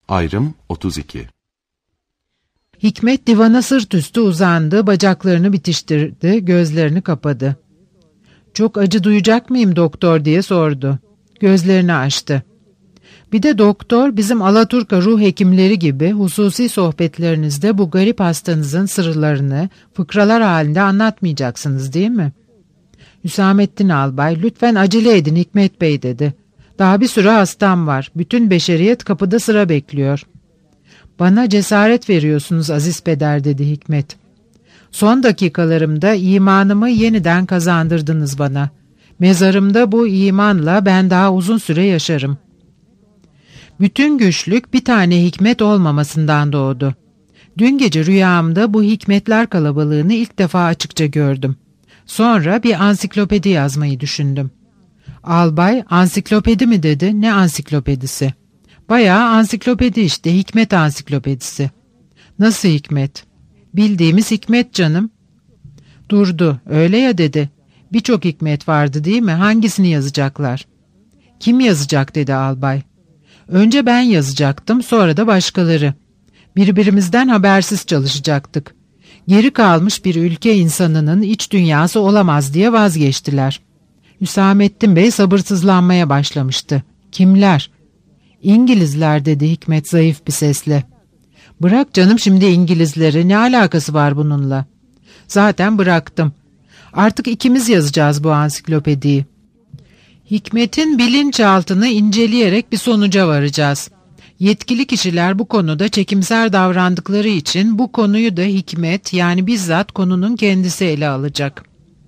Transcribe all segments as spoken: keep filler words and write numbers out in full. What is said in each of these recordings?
Ayrım otuz iki. Hikmet divana sırt üstü uzandı, bacaklarını bitiştirdi, gözlerini kapadı. "Çok acı duyacak mıyım doktor?" diye sordu. Gözlerini açtı. "Bir de doktor, bizim Alaturka ruh hekimleri gibi hususi sohbetlerinizde bu garip hastanızın sırlarını fıkralar halinde anlatmayacaksınız değil mi?" "Hüsamettin Albay, lütfen acele edin Hikmet Bey," dedi. "Daha bir sürü hastam var. Bütün beşeriyet kapıda sıra bekliyor." "Bana cesaret veriyorsunuz aziz peder," dedi Hikmet. "Son dakikalarımda imanımı yeniden kazandırdınız bana. Mezarımda bu imanla ben daha uzun süre yaşarım." Bütün güçlük bir tane hikmet olmamasından doğdu. Dün gece rüyamda bu hikmetler kalabalığını ilk defa açıkça gördüm. Sonra bir ansiklopedi yazmayı düşündüm. Albay, ansiklopedi mi dedi? Ne ansiklopedisi? Bayağı ansiklopedi işte, hikmet ansiklopedisi. Nasıl hikmet? Bildiğimiz hikmet canım. Durdu, öyle ya dedi. Birçok hikmet vardı değil mi? Hangisini yazacaklar? Kim yazacak dedi albay. Önce ben yazacaktım, sonra da başkaları. Birbirimizden habersiz çalışacaktık. Geri kalmış bir ülke insanının iç dünyası olamaz diye vazgeçtiler. Hüsamettin Bey sabırsızlanmaya başlamıştı. Kimler? İngilizler dedi Hikmet zayıf bir sesle. Bırak canım şimdi İngilizleri, ne alakası var bununla? Zaten bıraktım. Artık ikimiz yazacağız bu ansiklopediyi. Hikmet'in bilinçaltını inceleyerek bir sonuca varacağız. Yetkili kişiler bu konuda çekimser davrandıkları için bu konuyu da Hikmet, yani bizzat konunun kendisi ele alacak.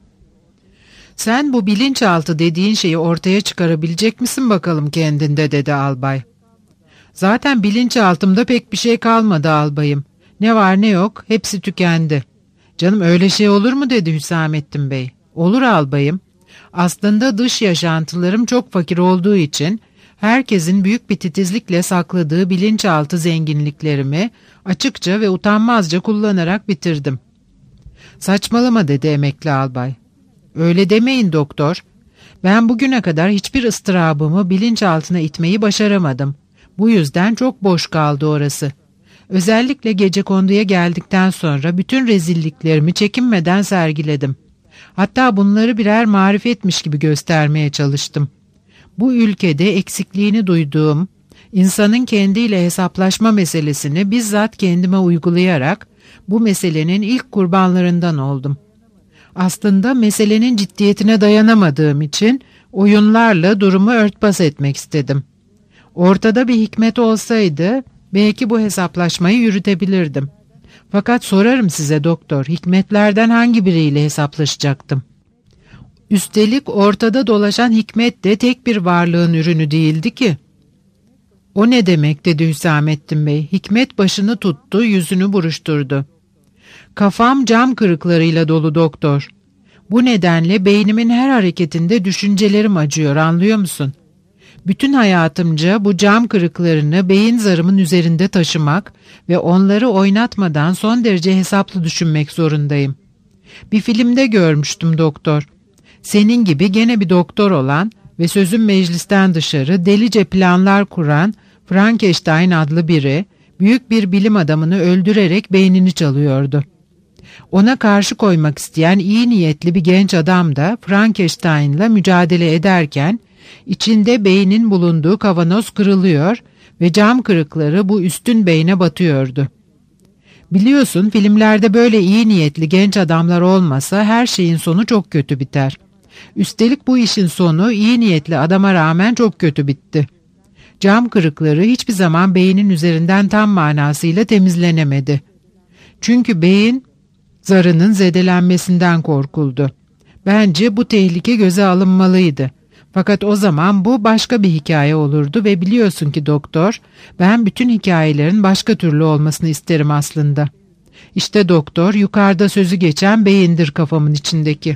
Sen bu bilinçaltı dediğin şeyi ortaya çıkarabilecek misin bakalım kendinde dedi albay. Zaten bilinçaltımda pek bir şey kalmadı albayım. Ne var ne yok hepsi tükendi. Canım öyle şey olur mu dedi Hüsamettin Bey. Olur albayım. Aslında dış yaşantılarım çok fakir olduğu için herkesin büyük bir titizlikle sakladığı bilinçaltı zenginliklerimi açıkça ve utanmazca kullanarak bitirdim. Saçmalama dedi emekli albay. Öyle demeyin doktor. Ben bugüne kadar hiçbir ıstırabımı bilinçaltına itmeyi başaramadım. Bu yüzden çok boş kaldı orası. Özellikle gecekonduya geldikten sonra bütün rezilliklerimi çekinmeden sergiledim. Hatta bunları birer marifetmiş gibi göstermeye çalıştım. Bu ülkede eksikliğini duyduğum, insanın kendiyle hesaplaşma meselesini bizzat kendime uygulayarak bu meselenin ilk kurbanlarından oldum. Aslında meselenin ciddiyetine dayanamadığım için oyunlarla durumu örtbas etmek istedim. Ortada bir hikmet olsaydı belki bu hesaplaşmayı yürütebilirdim. Fakat sorarım size doktor, hikmetlerden hangi biriyle hesaplaşacaktım? Üstelik ortada dolaşan hikmet de tek bir varlığın ürünü değildi ki. O ne demek dedi Hüsamettin Bey. Hikmet başını tuttu, yüzünü buruşturdu. Kafam cam kırıklarıyla dolu doktor. Bu nedenle beynimin her hareketinde düşüncelerim acıyor, anlıyor musun? Bütün hayatımca bu cam kırıklarını beyin zarımın üzerinde taşımak ve onları oynatmadan son derece hesaplı düşünmek zorundayım. Bir filmde görmüştüm doktor. Senin gibi gene bir doktor olan ve sözün meclisten dışarı delice planlar kuran Frankenstein adlı biri büyük bir bilim adamını öldürerek beynini çalıyordu. Ona karşı koymak isteyen iyi niyetli bir genç adam da Frankenstein'la mücadele ederken içinde beynin bulunduğu kavanoz kırılıyor ve cam kırıkları bu üstün beyne batıyordu. Biliyorsun filmlerde böyle iyi niyetli genç adamlar olmasa her şeyin sonu çok kötü biter. Üstelik bu işin sonu iyi niyetli adama rağmen çok kötü bitti. Cam kırıkları hiçbir zaman beynin üzerinden tam manasıyla temizlenemedi. Çünkü beyin zarının zedelenmesinden korkuldu. Bence bu tehlike göze alınmalıydı. Fakat o zaman bu başka bir hikaye olurdu ve biliyorsun ki doktor, ben bütün hikayelerin başka türlü olmasını isterim aslında. İşte doktor, yukarıda sözü geçen beyindir kafamın içindeki.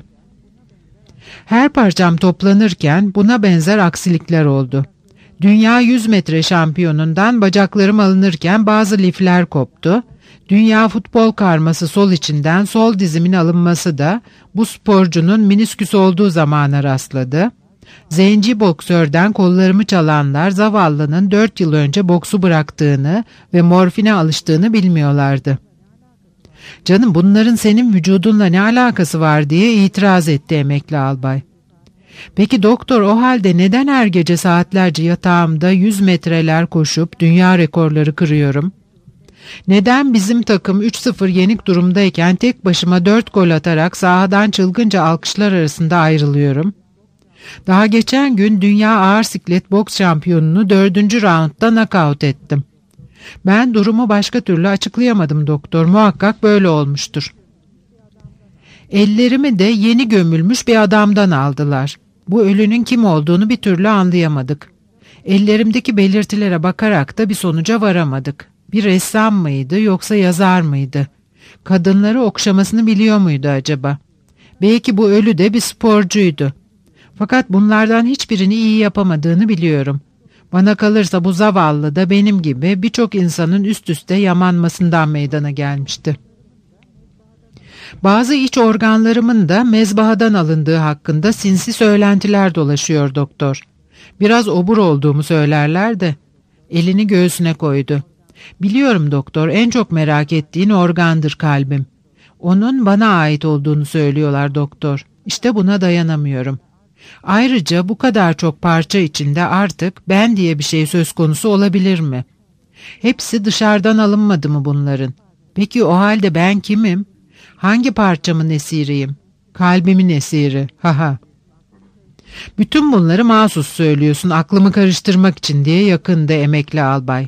Her parçam toplanırken buna benzer aksilikler oldu. Dünya yüz metre şampiyonundan bacaklarım alınırken bazı lifler koptu. Dünya futbol karması sol içinden sol dizimin alınması da bu sporcunun minisküs olduğu zamana rastladı. Zenci boksörden kollarımı çalanlar zavallının dört yıl önce boksu bıraktığını ve morfine alıştığını bilmiyorlardı. Canım, bunların senin vücudunla ne alakası var diye itiraz etti emekli albay. Peki doktor, o halde neden her gece saatlerce yatağımda yüz metreler koşup dünya rekorları kırıyorum? Neden bizim takım üç sıfır yenik durumdayken tek başıma dört gol atarak sahadan çılgınca alkışlar arasında ayrılıyorum? Daha geçen gün dünya ağır siklet boks şampiyonunu dördüncü raundda knockout ettim. Ben durumu başka türlü açıklayamadım doktor. Muhakkak böyle olmuştur. Ellerimi de yeni gömülmüş bir adamdan aldılar. Bu ölünün kim olduğunu bir türlü anlayamadık. Ellerimdeki belirtilere bakarak da bir sonuca varamadık. Bir ressam mıydı yoksa yazar mıydı? Kadınları okşamasını biliyor muydu acaba? Belki bu ölü de bir sporcuydu. Fakat bunlardan hiçbirini iyi yapamadığını biliyorum. Bana kalırsa bu zavallı da benim gibi birçok insanın üst üste yamanmasından meydana gelmişti. Bazı iç organlarımın da mezbahadan alındığı hakkında sinsi söylentiler dolaşıyor doktor. Biraz obur olduğumu söylerler de. Elini göğsüne koydu. Biliyorum doktor, en çok merak ettiğin organdır kalbim. Onun bana ait olduğunu söylüyorlar doktor. İşte buna dayanamıyorum. Ayrıca bu kadar çok parça içinde artık ben diye bir şey söz konusu olabilir mi? Hepsi dışarıdan alınmadı mı bunların? Peki o halde ben kimim? Hangi parçamın esiriyim? Kalbimin esiri. Haha. Bütün bunları mahsus söylüyorsun aklımı karıştırmak için diye yakındı emekli albay.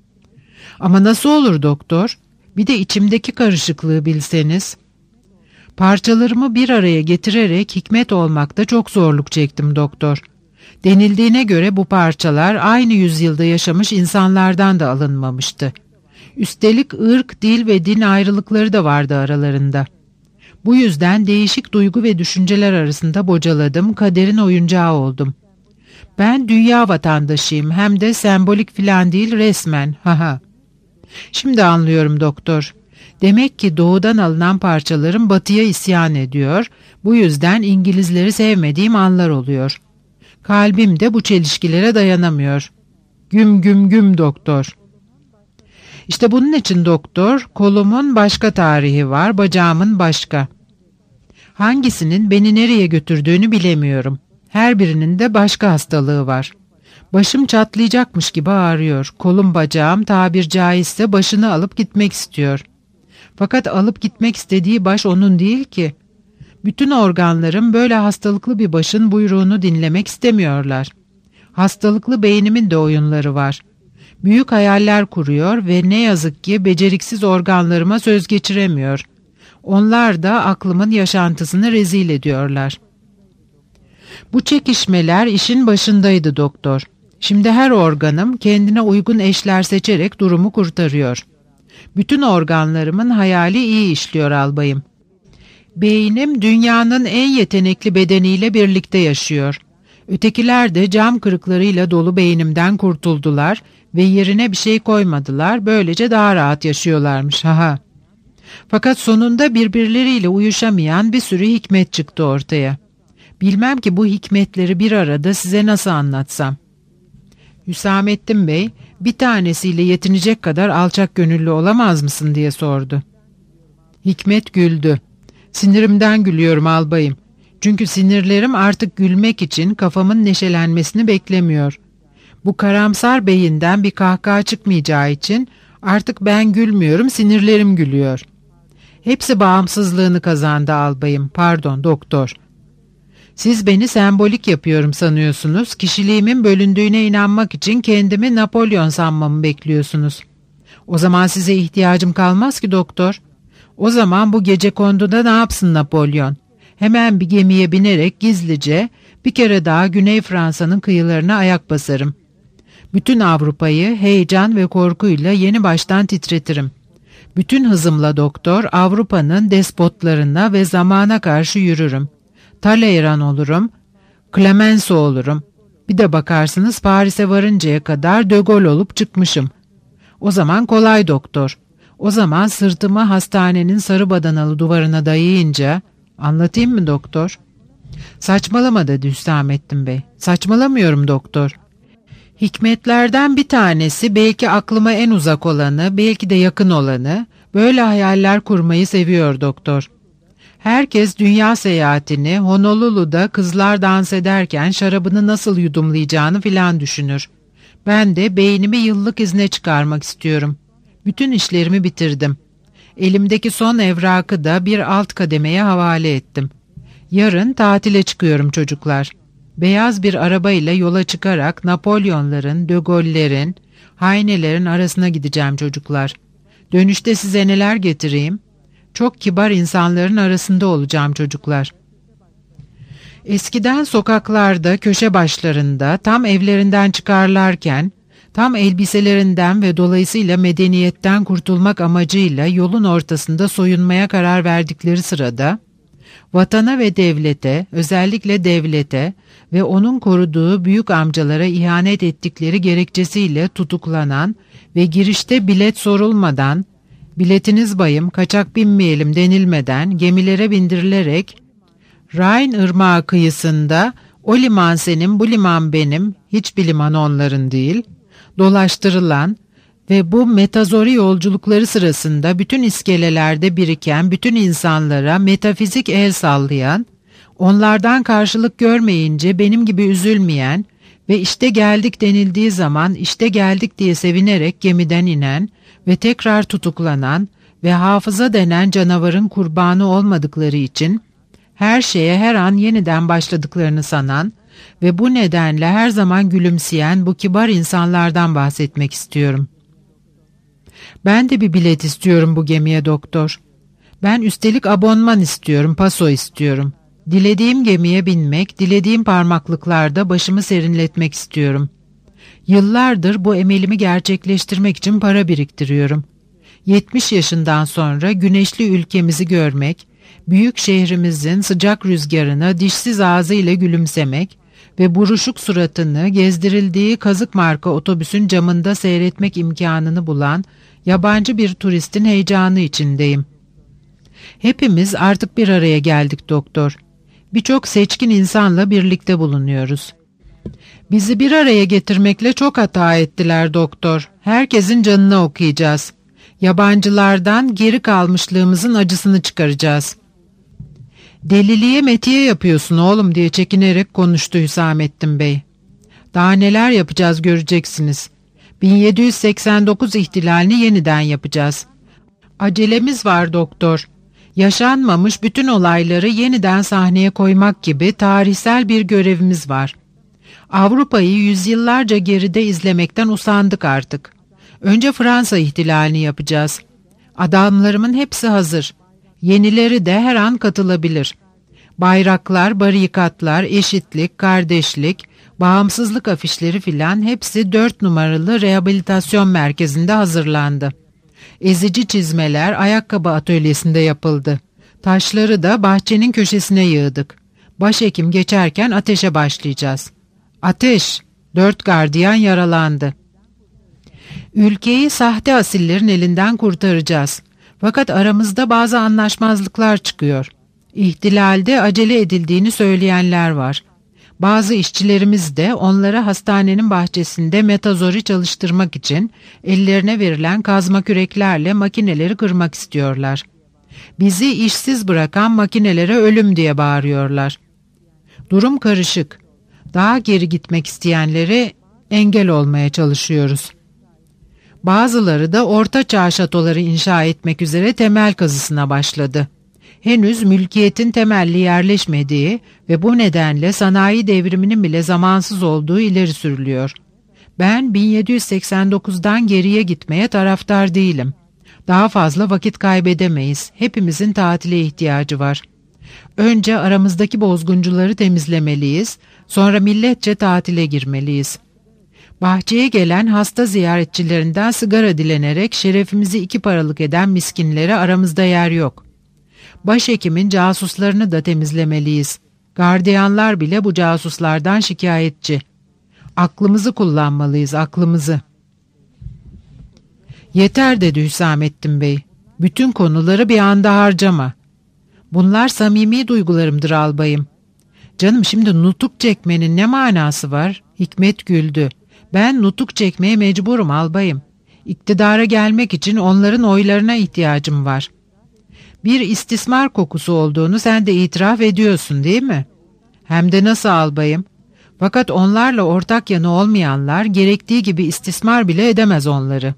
Ama nasıl olur doktor? Bir de içimdeki karışıklığı bilseniz. Parçalarımı bir araya getirerek hikmet olmakta çok zorluk çektim doktor. Denildiğine göre bu parçalar aynı yüzyılda yaşamış insanlardan da alınmamıştı. Üstelik ırk, dil ve din ayrılıkları da vardı aralarında. Bu yüzden değişik duygu ve düşünceler arasında bocaladım, kaderin oyuncağı oldum. Ben dünya vatandaşıyım, hem de sembolik filan değil, resmen. Haha. Şimdi anlıyorum doktor. Demek ki doğudan alınan parçalarım batıya isyan ediyor, bu yüzden İngilizleri sevmediğim anlar oluyor. Kalbim de bu çelişkilere dayanamıyor. Güm güm güm doktor. İşte bunun için doktor, kolumun başka tarihi var, bacağımın başka. Hangisinin beni nereye götürdüğünü bilemiyorum. Her birinin de başka hastalığı var. Başım çatlayacakmış gibi ağrıyor. Kolum bacağım tabir caizse başını alıp gitmek istiyor. Fakat alıp gitmek istediği baş onun değil ki. Bütün organlarım böyle hastalıklı bir başın buyruğunu dinlemek istemiyorlar. Hastalıklı beynimin de oyunları var. Büyük hayaller kuruyor ve ne yazık ki beceriksiz organlarıma söz geçiremiyor. Onlar da aklımın yaşantısını rezil ediyorlar. Bu çekişmeler işin başındaydı doktor. Şimdi her organım kendine uygun eşler seçerek durumu kurtarıyor. Bütün organlarımın hayali iyi işliyor albayım. Beynim dünyanın en yetenekli bedeniyle birlikte yaşıyor. Ötekiler de cam kırıklarıyla dolu beynimden kurtuldular ve yerine bir şey koymadılar, böylece daha rahat yaşıyorlarmış. Haha. Fakat sonunda birbirleriyle uyuşamayan bir sürü hikmet çıktı ortaya. Bilmem ki bu hikmetleri bir arada size nasıl anlatsam. Hüsamettin Bey, bir tanesiyle yetinecek kadar alçak gönüllü olamaz mısın diye sordu. Hikmet güldü. Sinirimden gülüyorum albayım. Çünkü sinirlerim artık gülmek için kafamın neşelenmesini beklemiyor. Bu karamsar beyinden bir kahkaha çıkmayacağı için artık ben gülmüyorum, sinirlerim gülüyor. Hepsi bağımsızlığını kazandı albayım, pardon doktor. Siz beni sembolik yapıyorum sanıyorsunuz, kişiliğimin bölündüğüne inanmak için kendimi Napolyon sanmamı bekliyorsunuz. O zaman size ihtiyacım kalmaz ki doktor. O zaman bu gecekonduda ne yapsın Napolyon? Hemen bir gemiye binerek gizlice bir kere daha Güney Fransa'nın kıyılarına ayak basarım. Bütün Avrupa'yı heyecan ve korkuyla yeni baştan titretirim. Bütün hızımla doktor Avrupa'nın despotlarına ve zamana karşı yürürüm. Talleyrand olurum, Clemenceau olurum. Bir de bakarsınız Paris'e varıncaya kadar De Gaulle olup çıkmışım. O zaman kolay doktor. O zaman sırtımı hastanenin sarı badanalı duvarına dayayınca, anlatayım mı doktor? Saçmalama dedi Hüsamettin Bey. Saçmalamıyorum doktor. Hikmetlerden bir tanesi, belki aklıma en uzak olanı, belki de yakın olanı, böyle hayaller kurmayı seviyor doktor. Herkes dünya seyahatini, Honolulu'da kızlar dans ederken şarabını nasıl yudumlayacağını filan düşünür. Ben de beynimi yıllık izne çıkarmak istiyorum. Bütün işlerimi bitirdim. Elimdeki son evrakı da bir alt kademeye havale ettim. Yarın tatile çıkıyorum çocuklar. Beyaz bir arabayla yola çıkarak Napolyonların, De Gaulle'lerin, Heine'lerin arasına gideceğim çocuklar. Dönüşte size neler getireyim? Çok kibar insanların arasında olacağım çocuklar. Eskiden sokaklarda, köşe başlarında, tam evlerinden çıkarlarken, tam elbiselerinden ve dolayısıyla medeniyetten kurtulmak amacıyla yolun ortasında soyunmaya karar verdikleri sırada, vatana ve devlete, özellikle devlete ve onun koruduğu büyük amcalara ihanet ettikleri gerekçesiyle tutuklanan ve girişte bilet sorulmadan, biletiniz bayım, kaçak binmeyelim denilmeden gemilere bindirilerek, Rhine Irmağı kıyısında o liman senin, bu liman benim, hiçbir liman onların değil, dolaştırılan ve bu metazori yolculukları sırasında bütün iskelelerde biriken bütün insanlara metafizik el sallayan, onlardan karşılık görmeyince benim gibi üzülmeyen ve işte geldik denildiği zaman işte geldik diye sevinerek gemiden inen ve tekrar tutuklanan ve hafıza denen canavarın kurbanı olmadıkları için her şeye her an yeniden başladıklarını sanan ve bu nedenle her zaman gülümseyen bu kibar insanlardan bahsetmek istiyorum. Ben de bir bilet istiyorum bu gemiye doktor. Ben üstelik abonman istiyorum, paso istiyorum. Dilediğim gemiye binmek, dilediğim parmaklıklarda başımı serinletmek istiyorum. Yıllardır bu emelimi gerçekleştirmek için para biriktiriyorum. yetmiş yaşından sonra güneşli ülkemizi görmek, büyük şehrimizin sıcak rüzgarına dişsiz ağzıyla gülümsemek ve buruşuk suratını gezdirildiği kazık marka otobüsün camında seyretmek imkanını bulan yabancı bir turistin heyecanı içindeyim. Hepimiz artık bir araya geldik doktor. Birçok seçkin insanla birlikte bulunuyoruz. Bizi bir araya getirmekle çok hata ettiler doktor. Herkesin canını okuyacağız. Yabancılardan geri kalmışlığımızın acısını çıkaracağız. Deliliğe metiye yapıyorsun oğlum diye çekinerek konuştu Hüsamettin Bey. Daha neler yapacağız göreceksiniz. bin yedi yüz seksen dokuz ihtilalini yeniden yapacağız. Acelemiz var doktor. Yaşanmamış bütün olayları yeniden sahneye koymak gibi tarihsel bir görevimiz var. Avrupa'yı yüzyıllarca geride izlemekten usandık artık. Önce Fransa ihtilalini yapacağız. Adamlarımın hepsi hazır. Yenileri de her an katılabilir. Bayraklar, barikatlar, eşitlik, kardeşlik, bağımsızlık afişleri filan hepsi dört numaralı rehabilitasyon merkezinde hazırlandı. Ezici çizmeler ayakkabı atölyesinde yapıldı. Taşları da bahçenin köşesine yığdık. Başhekim geçerken ateşe başlayacağız. Ateş! Dört gardiyan yaralandı. Ülkeyi sahte asillerin elinden kurtaracağız. Fakat aramızda bazı anlaşmazlıklar çıkıyor. İhtilalde acele edildiğini söyleyenler var. Bazı işçilerimiz de onlara hastanenin bahçesinde metazori çalıştırmak için ellerine verilen kazma küreklerle makineleri kırmak istiyorlar. Bizi işsiz bırakan makinelere ölüm diye bağırıyorlar. Durum karışık. Daha geri gitmek isteyenlere engel olmaya çalışıyoruz. Bazıları da orta çağ şatoları inşa etmek üzere temel kazısına başladı. Henüz mülkiyetin temelli yerleşmediği ve bu nedenle sanayi devriminin bile zamansız olduğu ileri sürülüyor. Ben bin yedi yüz seksen dokuzdan geriye gitmeye taraftar değilim. Daha fazla vakit kaybedemeyiz. Hepimizin tatile ihtiyacı var. Önce aramızdaki bozguncuları temizlemeliyiz, sonra milletçe tatile girmeliyiz. Bahçeye gelen hasta ziyaretçilerinden sigara dilenerek şerefimizi iki paralık eden miskinlere aramızda yer yok. Başhekimin casuslarını da temizlemeliyiz. Gardiyanlar bile bu casuslardan şikayetçi. Aklımızı kullanmalıyız, aklımızı. Yeter dedi Hüsamettin Bey. Bütün konuları bir anda harcama. Bunlar samimi duygularımdır albayım. Canım, şimdi nutuk çekmenin ne manası var? Hikmet güldü. Ben nutuk çekmeye mecburum albayım. İktidara gelmek için onların oylarına ihtiyacım var. Bir istismar kokusu olduğunu sen de itiraf ediyorsun, değil mi? Hem de nasıl albayım? Fakat onlarla ortak yanı olmayanlar gerektiği gibi istismar bile edemez onları.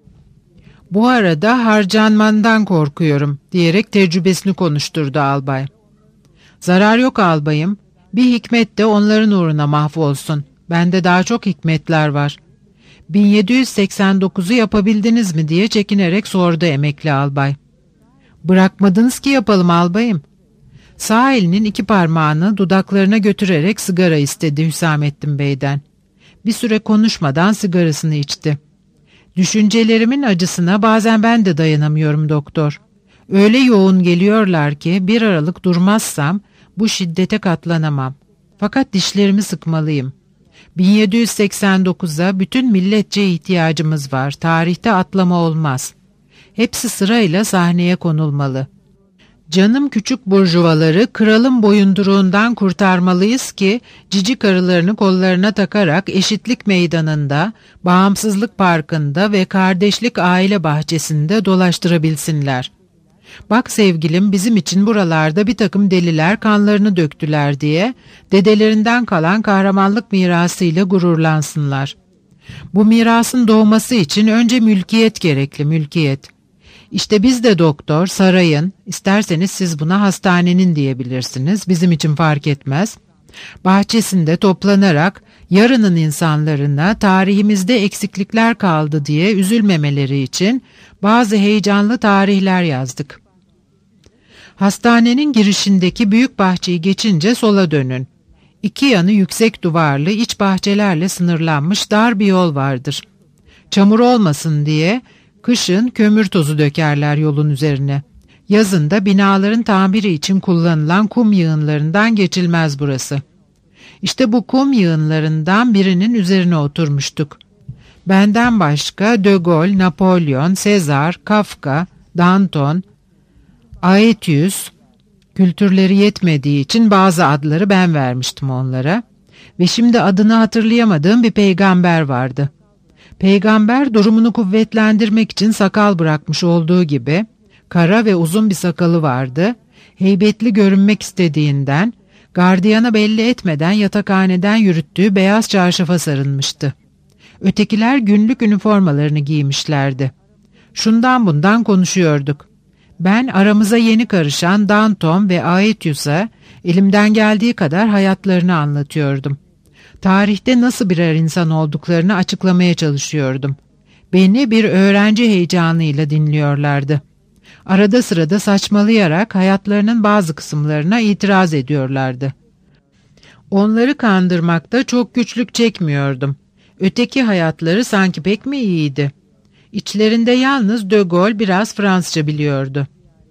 Bu arada harcanmandan korkuyorum diyerek tecrübesini konuşturdu albay. Zarar yok albayım. Bir hikmet de onların uğruna mahvolsun. Bende daha çok hikmetler var. bin yedi yüz seksen dokuzu yapabildiniz mi diye çekinerek sordu emekli albay. Bırakmadınız ki yapalım albayım. Sağ elinin iki parmağını dudaklarına götürerek sigara istedi Hüsamettin Bey'den. Bir süre konuşmadan sigarasını içti. Düşüncelerimin acısına bazen ben de dayanamıyorum doktor. Öyle yoğun geliyorlar ki bir aralık durmazsam bu şiddete katlanamam. Fakat dişlerimi sıkmalıyım. bin yedi yüz seksen dokuza bütün milletçe ihtiyacımız var. Tarihte atlama olmaz. Hepsi sırayla sahneye konulmalı. Canım küçük burjuvaları kralın boyunduruğundan kurtarmalıyız ki cici karılarını kollarına takarak eşitlik meydanında, bağımsızlık parkında ve kardeşlik aile bahçesinde dolaştırabilsinler. Bak sevgilim, bizim için buralarda bir takım deliler kanlarını döktüler diye dedelerinden kalan kahramanlık mirasıyla gururlansınlar. Bu mirasın doğması için önce mülkiyet gerekli, mülkiyet. İşte biz de doktor, sarayın, isterseniz siz buna hastanenin diyebilirsiniz, bizim için fark etmez, bahçesinde toplanarak yarının insanlarına tarihimizde eksiklikler kaldı diye üzülmemeleri için bazı heyecanlı tarihler yazdık. Hastanenin girişindeki büyük bahçeyi geçince sola dönün. İki yanı yüksek duvarlı iç bahçelerle sınırlanmış dar bir yol vardır. Çamur olmasın diye kışın kömür tozu dökerler yolun üzerine. Yazın da binaların tamiri için kullanılan kum yığınlarından geçilmez burası. İşte bu kum yığınlarından birinin üzerine oturmuştuk. Benden başka De Gaulle, Napolyon, Sezar, Kafka, Danton, Aetius, kültürleri yetmediği için bazı adları ben vermiştim onlara. Ve şimdi adını hatırlayamadığım bir peygamber vardı. Peygamber durumunu kuvvetlendirmek için sakal bırakmış olduğu gibi kara ve uzun bir sakalı vardı. Heybetli görünmek istediğinden gardiyana belli etmeden yatakhaneden yürüttüğü beyaz çarşafa sarılmıştı. Ötekiler günlük üniformalarını giymişlerdi. Şundan bundan konuşuyorduk. Ben aramıza yeni karışan Danton ve Aetius'a elimden geldiği kadar hayatlarını anlatıyordum. Tarihte nasıl birer insan olduklarını açıklamaya çalışıyordum. Beni bir öğrenci heyecanıyla dinliyorlardı. Arada sırada saçmalayarak hayatlarının bazı kısımlarına itiraz ediyorlardı. Onları kandırmakta çok güçlük çekmiyordum. Öteki hayatları sanki pek mi iyiydi? İçlerinde yalnız De Gaulle biraz Fransızca biliyordu.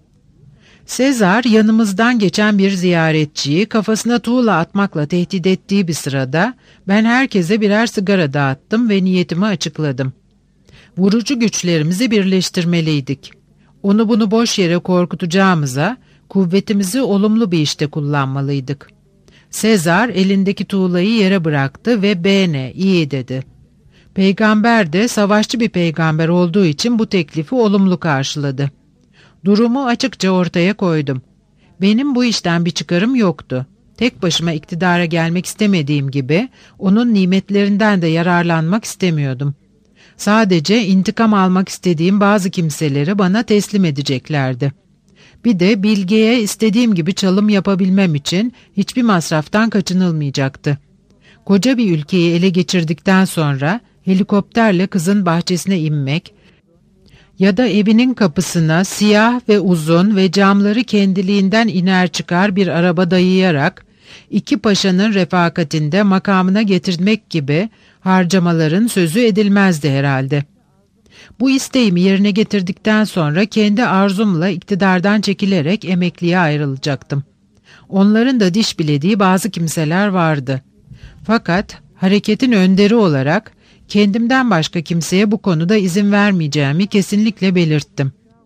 Sezar yanımızdan geçen bir ziyaretçiyi kafasına tuğla atmakla tehdit ettiği bir sırada ben herkese birer sigara dağıttım ve niyetimi açıkladım. Vurucu güçlerimizi birleştirmeliydik. Onu bunu boş yere korkutacağımıza kuvvetimizi olumlu bir işte kullanmalıydık. Sezar elindeki tuğlayı yere bıraktı ve "Bene, iyi" dedi. Peygamber de savaşçı bir peygamber olduğu için bu teklifi olumlu karşıladı. Durumu açıkça ortaya koydum. Benim bu işten bir çıkarım yoktu. Tek başıma iktidara gelmek istemediğim gibi onun nimetlerinden de yararlanmak istemiyordum. Sadece intikam almak istediğim bazı kimseleri bana teslim edeceklerdi. Bir de Bilge'ye istediğim gibi çalım yapabilmem için hiçbir masraftan kaçınılmayacaktı. Koca bir ülkeyi ele geçirdikten sonra helikopterle kızın bahçesine inmek ya da evinin kapısına siyah ve uzun ve camları kendiliğinden iner çıkar bir araba dayayarak iki paşanın refakatinde makamına getirmek gibi harcamaların sözü edilmezdi herhalde. Bu isteğimi yerine getirdikten sonra kendi arzumla iktidardan çekilerek emekliye ayrılacaktım. Onların da diş bilediği bazı kimseler vardı. Fakat hareketin önderi olarak kendimden başka kimseye bu konuda izin vermeyeceğimi kesinlikle belirttim.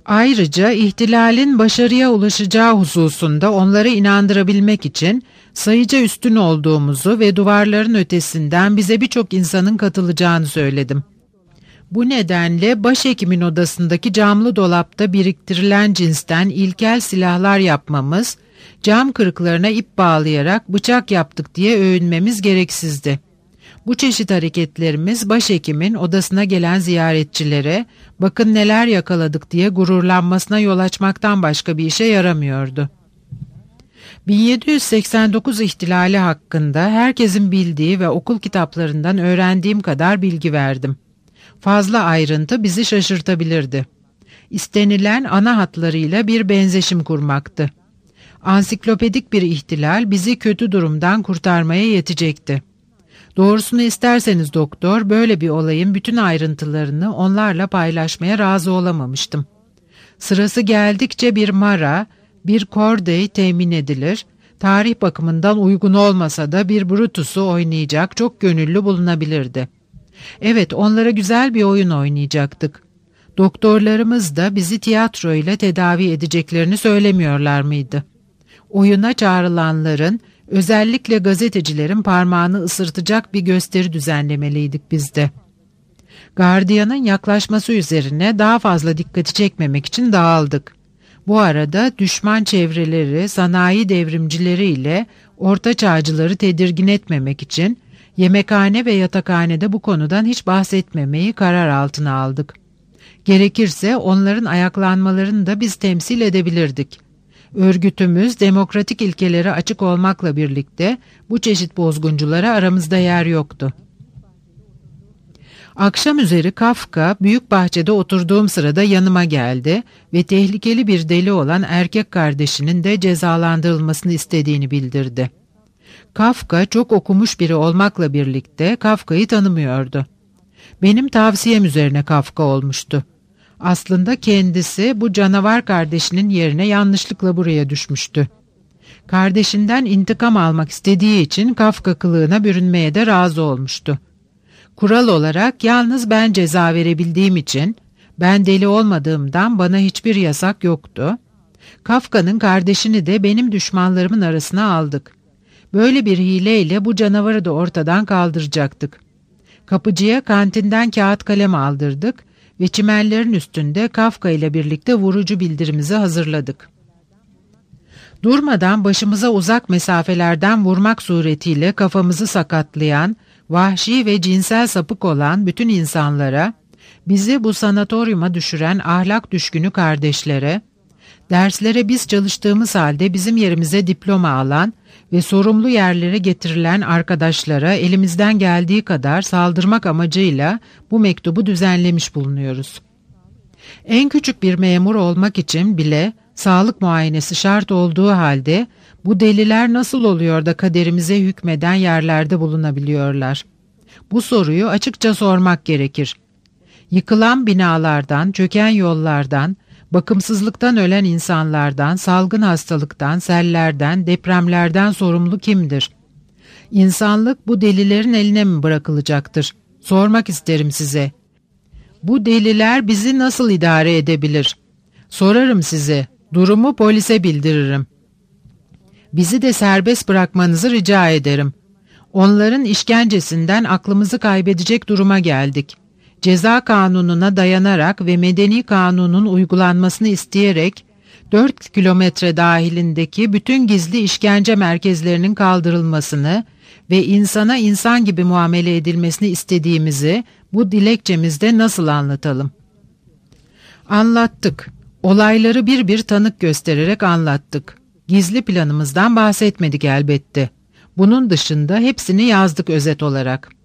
Ayrıca ihtilalin başarıya ulaşacağı hususunda onları inandırabilmek için sayıca üstün olduğumuzu ve duvarların ötesinden bize birçok insanın katılacağını söyledim. Bu nedenle başhekimin odasındaki camlı dolapta biriktirilen cinsten ilkel silahlar yapmamız, cam kırıklarına ip bağlayarak bıçak yaptık diye övünmemiz gereksizdi. Bu çeşit hareketlerimiz başhekimin odasına gelen ziyaretçilere bakın neler yakaladık diye gururlanmasına yol açmaktan başka bir işe yaramıyordu. bin yedi yüz seksen dokuz ihtilali hakkında herkesin bildiği ve okul kitaplarından öğrendiğim kadar bilgi verdim. Fazla ayrıntı bizi şaşırtabilirdi. İstenilen ana hatlarıyla bir benzeşim kurmaktı. Ansiklopedik bir ihtilal bizi kötü durumdan kurtarmaya yetecekti. Doğrusunu isterseniz doktor, böyle bir olayın bütün ayrıntılarını onlarla paylaşmaya razı olamamıştım. Sırası geldikçe bir Mara, bir Corday temin edilir, tarih bakımından uygun olmasa da bir Brutus'u oynayacak çok gönüllü bulunabilirdi. Evet, onlara güzel bir oyun oynayacaktık. Doktorlarımız da bizi tiyatro ile tedavi edeceklerini söylemiyorlar mıydı? Oyuna çağrılanların, özellikle gazetecilerin parmağını ısırtacak bir gösteri düzenlemeliydik biz de. Gardiyanın yaklaşması üzerine daha fazla dikkati çekmemek için dağıldık. Bu arada düşman çevreleri, sanayi devrimcileri ile orta çağcıları tedirgin etmemek için yemekhane ve yatakhanede bu konudan hiç bahsetmemeyi karar altına aldık. Gerekirse onların ayaklanmalarını da biz temsil edebilirdik. Örgütümüz demokratik ilkelere açık olmakla birlikte bu çeşit bozgunculara aramızda yer yoktu. Akşam üzeri Kafka büyük bahçede oturduğum sırada yanıma geldi ve tehlikeli bir deli olan erkek kardeşinin de cezalandırılmasını istediğini bildirdi. Kafka çok okumuş biri olmakla birlikte Kafka'yı tanımıyordu. Benim tavsiyem üzerine Kafka olmuştu. Aslında kendisi bu canavar kardeşinin yerine yanlışlıkla buraya düşmüştü. Kardeşinden intikam almak istediği için Kafka kılığına bürünmeye de razı olmuştu. Kural olarak yalnız ben ceza verebildiğim için, ben deli olmadığımdan bana hiçbir yasak yoktu. Kafka'nın kardeşini de benim düşmanlarımın arasına aldık. Böyle bir hileyle bu canavarı da ortadan kaldıracaktık. Kapıcıya kantinden kağıt kalem aldırdık ve çimenlerin üstünde Kafka ile birlikte vurucu bildirimizi hazırladık. Durmadan başımıza uzak mesafelerden vurmak suretiyle kafamızı sakatlayan, vahşi ve cinsel sapık olan bütün insanlara, bizi bu sanatoryuma düşüren ahlak düşkünü kardeşlere, derslere biz çalıştığımız halde bizim yerimize diploma alan ve sorumlu yerlere getirilen arkadaşlara elimizden geldiği kadar saldırmak amacıyla bu mektubu düzenlemiş bulunuyoruz. En küçük bir memur olmak için bile sağlık muayenesi şart olduğu halde bu deliler nasıl oluyor da kaderimize hükmeden yerlerde bulunabiliyorlar? Bu soruyu açıkça sormak gerekir. Yıkılan binalardan, çöken yollardan, bakımsızlıktan ölen insanlardan, salgın hastalıktan, sellerden, depremlerden sorumlu kimdir? İnsanlık bu delilerin eline mi bırakılacaktır? Sormak isterim size. Bu deliler bizi nasıl idare edebilir? Sorarım size, durumu polise bildiririm. Bizi de serbest bırakmanızı rica ederim. Onların işkencesinden aklımızı kaybedecek duruma geldik. Ceza kanununa dayanarak ve medeni kanunun uygulanmasını isteyerek dört kilometre dahilindeki bütün gizli işkence merkezlerinin kaldırılmasını ve insana insan gibi muamele edilmesini istediğimizi bu dilekçemizde nasıl anlatalım? Anlattık. Olayları bir bir tanık göstererek anlattık. Gizli planımızdan bahsetmedik elbette. Bunun dışında hepsini yazdık özet olarak.